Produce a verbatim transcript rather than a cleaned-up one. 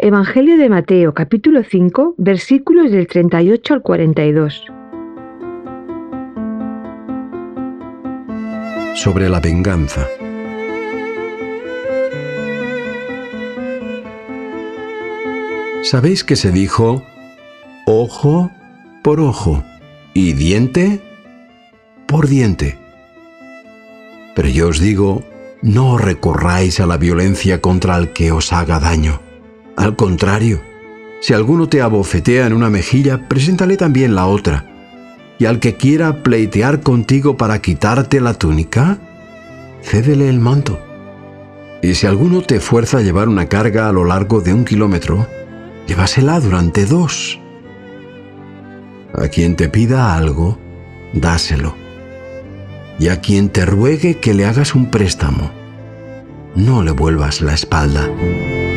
Evangelio de Mateo, capítulo cinco, versículos del treinta y ocho al cuarenta y dos. Sobre la venganza. ¿Sabéis que se dijo ojo por ojo y diente por diente? Pero yo os digo, no recurráis a la violencia contra el que os haga daño. Al contrario, si alguno te abofetea en una mejilla, preséntale también la otra. Y al que quiera pleitear contigo para quitarte la túnica, cédele el manto. Y si alguno te fuerza a llevar una carga a lo largo de un kilómetro, llévasela durante dos. A quien te pida algo, dáselo. Y a quien te ruegue que le hagas un préstamo, no le vuelvas la espalda.